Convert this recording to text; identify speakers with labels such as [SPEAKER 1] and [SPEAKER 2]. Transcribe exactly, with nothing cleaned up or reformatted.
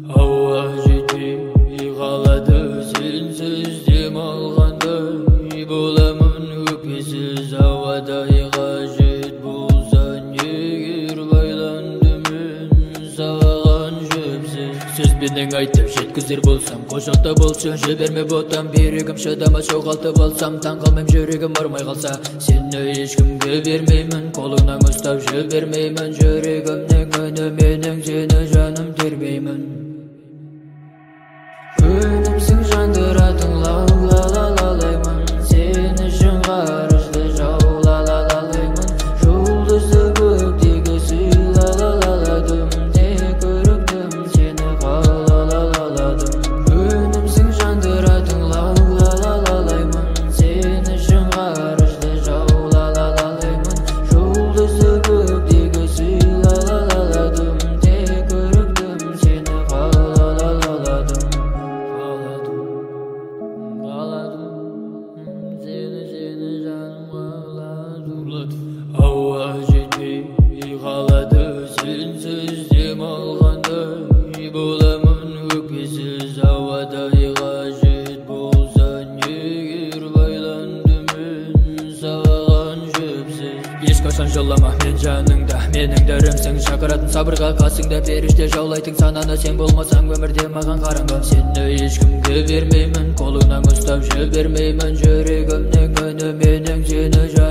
[SPEAKER 1] Ауа жетпей қалады сенсіз дем алғандай, боламын өкпесіз ауадай қажет болса егер байланды мен саған жіпсіз. Сөзбенен айтып жеткізер болсам, қошақта болшы жіберме ботам, берегім шыдама жоғалтып алсам, таң қалмайм жүрегім бармай қалса. Сені ешкімге бермеймін, қолыңнан ұстап жібермеймін, жүрегімнің үні менің, сені жаным термеймін. Күнімсің жандыратың лау-ла-ла-лалаймын, сен үшін ғарышты жау-ла-ла-лалаймын, жұлдызды көктегі сый-ла-ла-ла-ладым, тек көріктім сені қала-ла-ла-ладым. Күнімсің жандыратың лау-ла-ла-лалаймын, сен үшін ғарышты жау-ла-ла-лалаймын, жұлдызды көктегі сый-ла-ла-ладым, тек көріктім сені қала-ла-ла-ладым. Ауа жетпей қалады сенсіз дем алғандай, боламын өкпесіз ауадай қажет болса егер байланды мен саған жіпсіз. Ешқашан жылама мен жаныңда, менің дәрімсің, шақыратын сабырға қасыңда, періште жаулайтын сананы, сен болмасаң өмірде маған қараңғы. Сені ешкімге бермеймін, қолыңнан ұстап жібермеймін, жүрегімнің үні менің, сені